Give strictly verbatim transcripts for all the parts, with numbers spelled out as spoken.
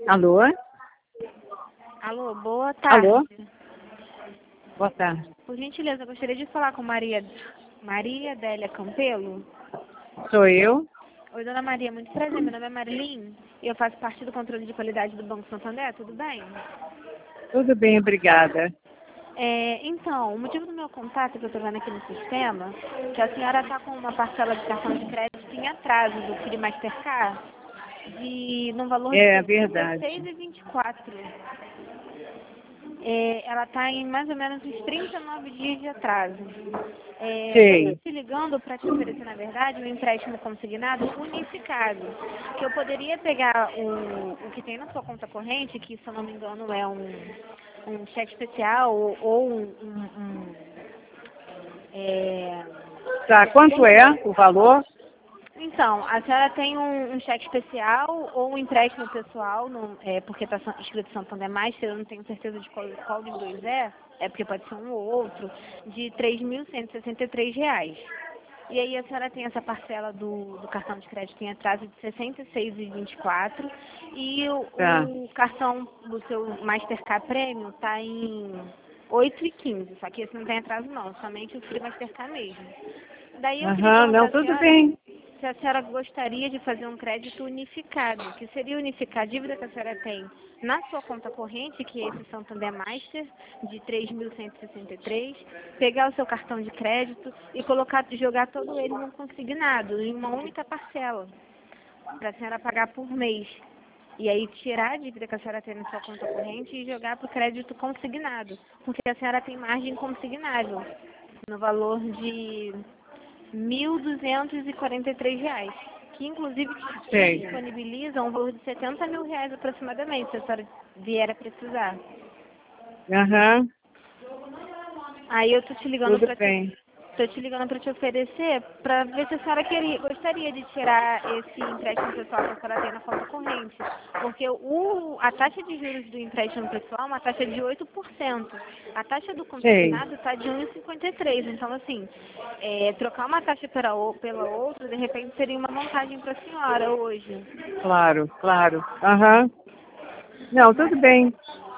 Alô? Alô, boa tarde. Alô? Boa tarde. Por gentileza, eu gostaria de falar com Maria, Maria Adélia Campelo. Sou eu. Oi, dona Maria, muito prazer. Meu nome é Marilyn e eu faço parte do controle de qualidade do Banco Santander, tudo bem? Tudo bem, obrigada. É, então, o motivo do meu contato que eu estou vendo aqui no sistema é que a senhora está com uma parcela de cartão de crédito em atraso do Free Mastercard de, num valor de É dezesseis verdade. reais e vinte e quatro centavos. É, ela está em mais ou menos uns trinta e nove dias de atraso. É, eu Sei. estou te ligando para te oferecer, na verdade, um empréstimo consignado unificado. Que eu poderia pegar o, o que tem na sua conta corrente, que, se eu não me engano, é um, um cheque especial ou, ou um... um, um é, Tá, quanto é o valor? Então, a senhora tem um, um cheque especial ou um empréstimo pessoal, no, é, porque está escrito Santander Mais, eu não tenho certeza de qual, qual dos dois é, é porque pode ser um ou outro, de três mil cento e sessenta e três reais. E aí a senhora tem essa parcela do, do cartão de crédito em atraso de sessenta e seis reais e vinte e quatro centavos e o, Tá. o cartão do seu Mastercard Premium está em oito reais e quinze centavos, só que esse não tem atraso não, somente o Free Mastercard mesmo. Daí eu queria Aham, perguntar não, à tudo senhora bem. se a senhora gostaria de fazer um crédito unificado, que seria unificar a dívida que a senhora tem na sua conta corrente, que é esse Santander Master, de três mil cento e sessenta e três, pegar o seu cartão de crédito e colocar, jogar todo ele num consignado, em uma única parcela, para a senhora pagar por mês. E aí tirar a dívida que a senhora tem na sua conta corrente e jogar para o crédito consignado, porque a senhora tem margem consignável, no valor de mil duzentos e quarenta e três reais, que inclusive Sei. disponibiliza um valor de setenta mil reais aproximadamente, se a senhora vier a precisar. Aham, Aí eu tô te ligando tudo para te, bem. tô te ligando para te oferecer, para ver se a senhora queria, gostaria de tirar esse empréstimo pessoal que a senhora tem na conta corrente, porque o, a taxa de juros do empréstimo pessoal é uma taxa de oito por cento. A taxa do Sei. consignado está de um vírgula cinquenta e três. Então, assim, é, trocar uma taxa pela, o- pela outra, de repente, seria uma vantagem para a senhora hoje. Claro, claro. Aham. Não, tudo bem.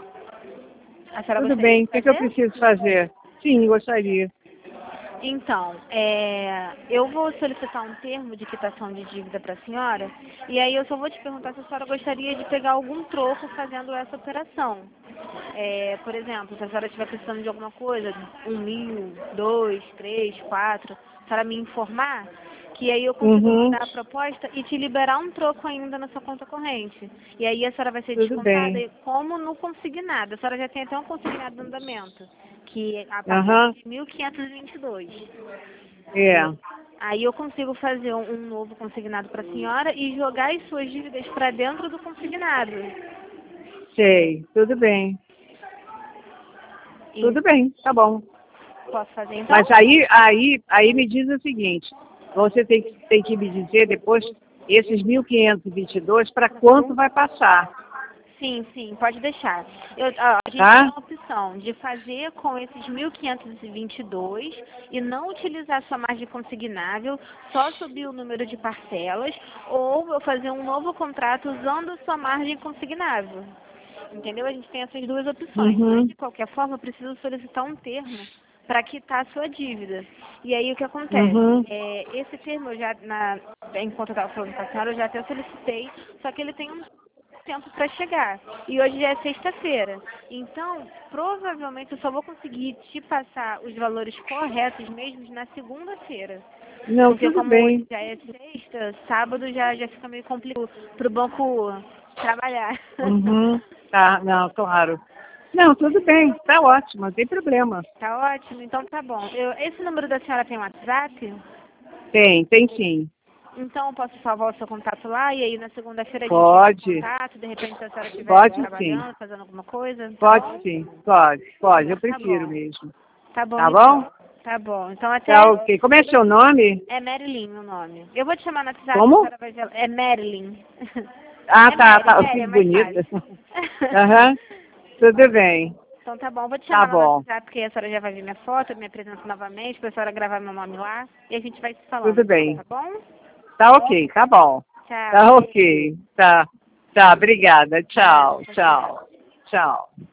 A senhora Tudo gostaria bem. de O que, que eu fazer? preciso fazer? Sim, gostaria. Então, é, eu vou solicitar um termo de quitação de dívida para a senhora, e aí eu só vou te perguntar se a senhora gostaria de pegar algum troco fazendo essa operação. É, por exemplo, se a senhora estiver precisando de alguma coisa, um mil, dois, três, quatro, a senhora me informar, que aí eu consigo Uhum, mandar a proposta e te liberar um troco ainda na sua conta corrente. E aí a senhora vai ser tudo descontada bem. como no consignado. A senhora já tem até um consignado no andamento, que a partir Aham, de mil quinhentos e vinte e dois. é. Aí eu consigo fazer um, um novo consignado para a senhora e jogar as suas dívidas para dentro do consignado. Sei. Tudo bem. E Tudo bem, tá bom. posso fazer então? Mas aí, aí, aí me diz o seguinte, você tem, que- tem que me dizer depois esses mil quinhentos e e vinte e dois para quanto vai passar, Sim, sim, pode deixar. Eu, ó, a gente tem tá? a opção de fazer com esses mil quinhentos e vinte e dois e não utilizar sua margem consignável, só subir o número de parcelas, ou eu fazer um novo contrato usando a sua margem consignável. Entendeu? A gente tem essas duas opções. Mas, Uhum, de qualquer forma, eu preciso solicitar um termo para quitar a sua dívida. E aí, o que acontece? uhum, É, esse termo, eu já, na, enquanto eu estava falando com a senhora, eu já até solicitei, só que ele tem um tempo para chegar. E hoje já é sexta-feira. Então, provavelmente, eu só vou conseguir te passar os valores corretos mesmo na segunda-feira. não, Porque tudo como hoje bem. já é sexta, sábado já, já fica meio complicado para o banco trabalhar. Uhum, tá, não, claro. Não, tudo bem, tá ótimo, não tem problema. Tá ótimo, então tá bom. Eu, esse número da senhora tem WhatsApp? Tem, tem sim. Então eu posso salvar o seu contato lá e aí na segunda-feira a gente entra em Pode, contato, de repente se a senhora estiver pode sim, trabalhando, fazendo alguma coisa, tá pode bom? sim, pode, pode, eu Tá prefiro bom. mesmo. Tá bom Tá então. bom? Tá bom. Então Tá até ok. Como é seu nome? é Marilyn o nome. Eu vou te chamar no WhatsApp, a Como? senhora vai ver. É Marilyn. Ah, É tá, Mary, tá, Mary que é mais bonita. fácil. Aham, tudo bem, Então tá bom, vou te tá chamar no bom, WhatsApp, porque a senhora já vai ver minha foto, minha presença novamente, pra senhora gravar meu nome lá, e a gente vai se falando tudo então, bem. tá bom? Tá ok, tá bom. Tchau, Tá beijo. ok, tá. Tá, obrigada. Tchau, tchau, tchau.